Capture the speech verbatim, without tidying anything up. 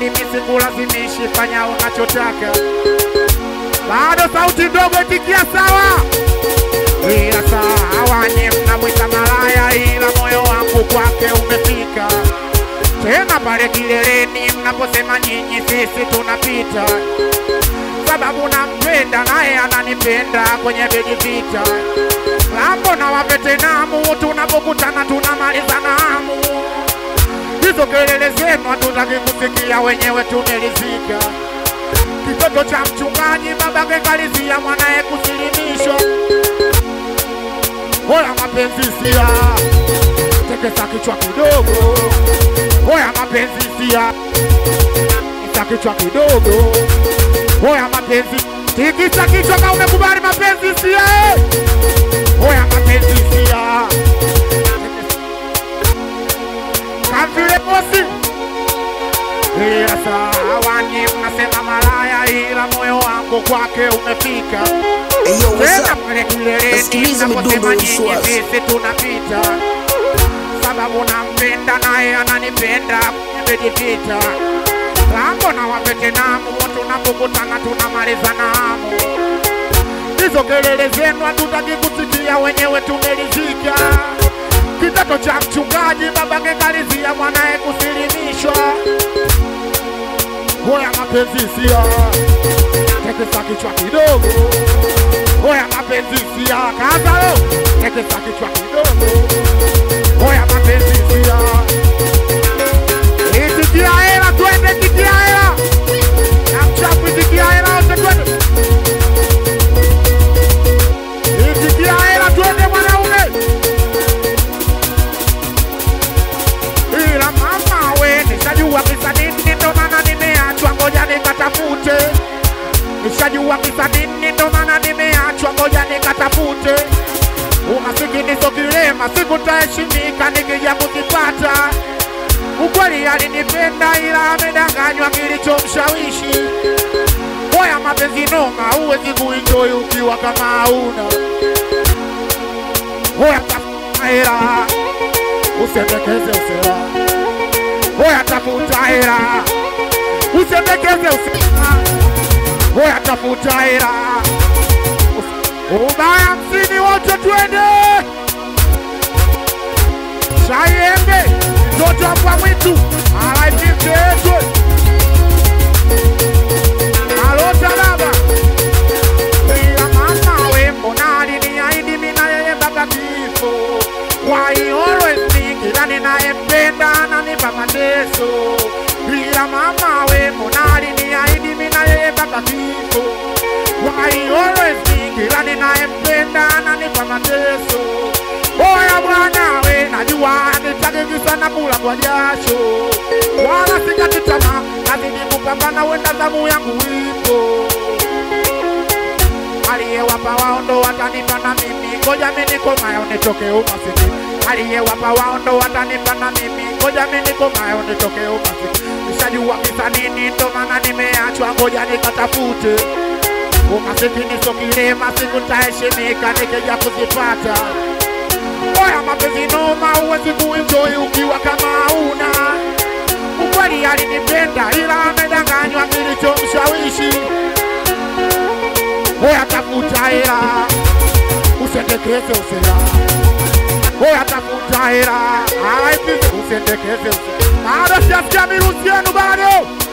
mimi sikulazimishi, fanya unachotaka. Bado sauti ndogo itikia sawa. Ila sawa ni mnamwita malaya, ila moyo wangu kwake umefika. Tena pale kileleni mnaposema nyinyi sisi tunapita, sababu nampenda naye ananipenda kwenye begi vita. Lambo na wavetenamu tunapokutana tunamaliza na hamu. Hizo kelele zenu hatutaki kusikia, wenyewe tumelizika. Kitoto cha mchungaji baba kengalizia mwanae kusilimishwa. Hoya mapenzi sia, tekesa kichwa kidogo. Hoya mapenzi sia, tekesa kichwa kidogo. Hoya mapenzi, tikisa kichwa kama umekubali mapenzi sia. Hoya mapenzi sia, kamvile bosi. Ila sawa ni mnasema malaya, ila moyo wangu kwake umefika. Tena pale kileleni mnaposema nyinyi sisi tunapita, sababu nampenda naye ananipenda kwenye vita. Lambo na wavetenamu tunapokutana tunamaliza na hamu. Hizo kelele zenu hatutaki kusikia, wenyewe tumelizika. Kitoto cha mchungaji baba kengalizia mwanae kusilimishwa. Hoya mapenzi sia, tekesa kichwa kidogo. Hoya mapenzi sia, kazalo, tekesa kichwa kidogo. Hoya mapenzi sia, itikia hela twende, itikia hela. Na mchapu itikia hela wote twende. Itikia hela twende mwanaume. Ila mama we nishajua kisa nini ndo maana nimeachwa, ngoja nikatafute. Nishajua kisa nini ndo maana nimeachwa, ngoja nikatafute. Umasikini sio kilema, siku nitaheshimika nikija kuzipata. Ukweli alinipenda ila amedanganywa kilichomshawishi. Hoya mapenzi noma, huwezi kuenjoy ukiwa kama hauna. Hoya tafuta hela, usendekeze usela. Hoya tafuta hela, usendekeze usela. Hoya tafuta hela, ubaya msini wote twende. Shayembe, mtoto hapa mwitu, alaifimte etwe. Alota baba. Ila mama we mbona aliniahidi mimi na yeye mpaka kifo. Why always me, kila ninayempenda ananipa mateso. Ila mama we mbona aliniahidi mimi na yeye mpaka kifo. Why always me, kila ninayempenda ananipa mateso. Oya bwana we najua nitaki sana kula kwa jasho. Wala sikati tamaa, nazidi kupambana wenda zamu yangu ipo. Aliyewapa waondo watanipa na mimi, ngoja mimi nikomayo nitoke umasikini. Aliyewapa waondo watanipa na mimi, ngoja mimi nikomayo nitoke umasikini. Nishajua kisa nini ndo maana nimeachwa, ngoja nikatafute. Umasikini sio kilema, siku nitaheshimika nikija kuzipata. Hoya mapenzi noma, huwezi kuenjoy ukiwa kama hauna. Ukweli alinipenda ila amedanganywa kilichomshawishi. Hoya tafuta hela, usendekeze usela. Hoya tafuta hela, alaifimte usendekeze usela. Bado sijasikia mirusi yenu bado.